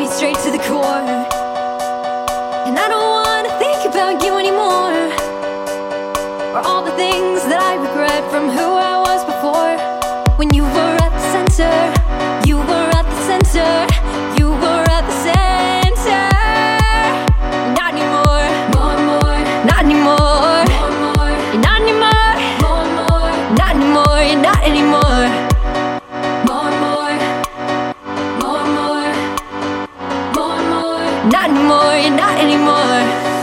me straight to the core. And I don't wanna think about you anymore, or all the things that I regret from who I was before. When you were at the center, you were at the center, you were at the center. Not anymore, more, more. Not anymore, more, more. You're not anymore, more, more. Not anymore, you're not anymore. More, more. More, more. More, more. Not anymore, you're not anymore.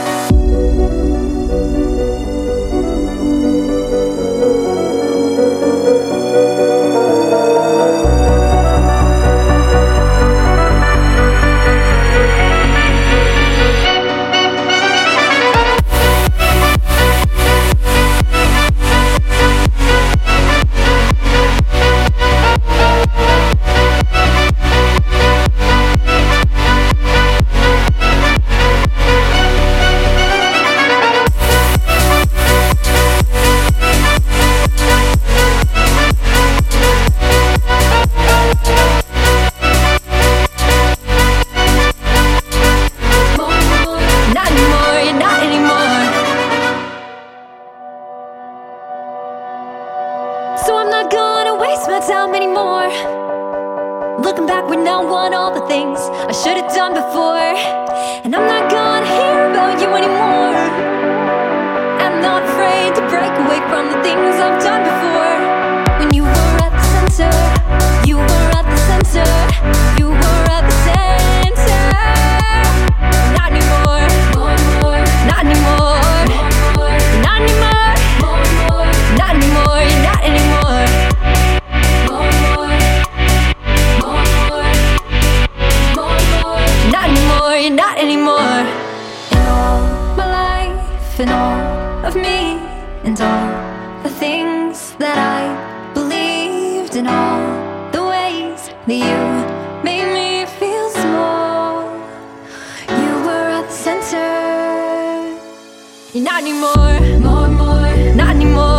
So I'm not gonna waste my time anymore, looking backward now on all the things I should have done before. And I'm not gonna hear about you anymore. I'm not afraid to break away from the things I've done before. When you were at the center, you were at the center, you were at the center. Not anymore, more, more. Not anymore, more, more. Not anymore, more, more. Not anymore, you're not anymore. More, more. More, more. More, more. Not anymore, you're not anymore. And all my life, and all of me, and all the things that I believed, and all the ways that you made me feel small. You were at the center. You're not anymore, more, more. Not anymore.